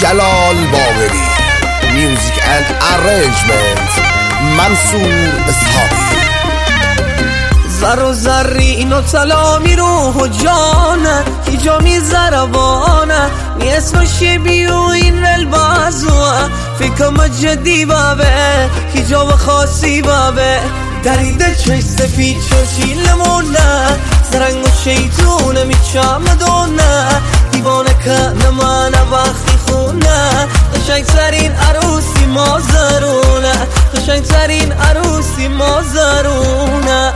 جلال باقری. میوزیک اند ارنجمنت منصور اسحاقی. زر و زرین و سلامی روح و جانه هجامی زربانه نی اسمش بیو این البازوه فکر جدی بابه هجاب خاصی بابه دریده چش سفید چرچیلمونه زرنگ و شیطونه میچم دونه دیوانه که نمانه وقتی خونه قشنگ ترین عروسی مازرونه قشنگ ترین عروسی مازرونه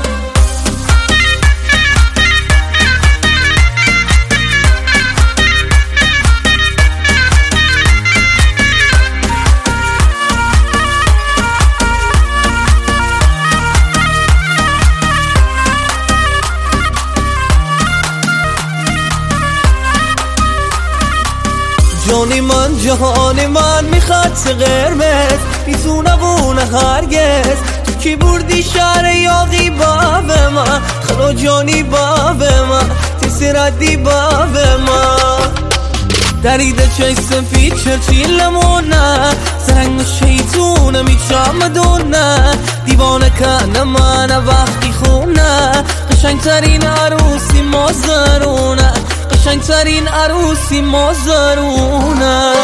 جانی من جهان من میخواد قرمز میتونه بونه هرگز تو کی بردی شهر یاقی باب من خلو جانی باب من تیسی ردی باب من دریده چای سفید چرچیلمونه زرنگ و شیطونه میچم دونه دیوانه کنه من وقتی خونه قشنگ ترین عروسی مازرونه قشنگ ترین عروسی مازرونه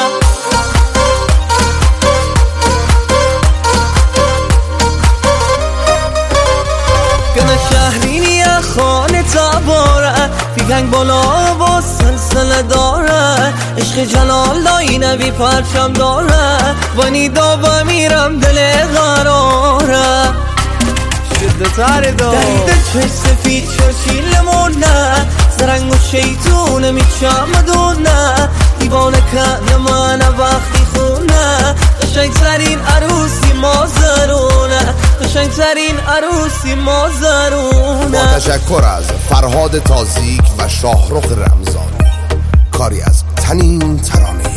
کنه شهرینی خانه تباره فیگنگ بالا با سلسله داره عشق جلال دایی نبی پرچم داره وانی دابا میرم دل قراره شده تر دریده چش سفید چرچیلمونه زرنگ و شیطونه میچم دونه دیوانه کنه من وقتی خونه قشنگ ترین عروسی مازرونه قشنگ ترین عروسی مازرونه. با تشکر از فرهاد تازیک و شاهرخ رمضانی. کاری از تنین ترانه.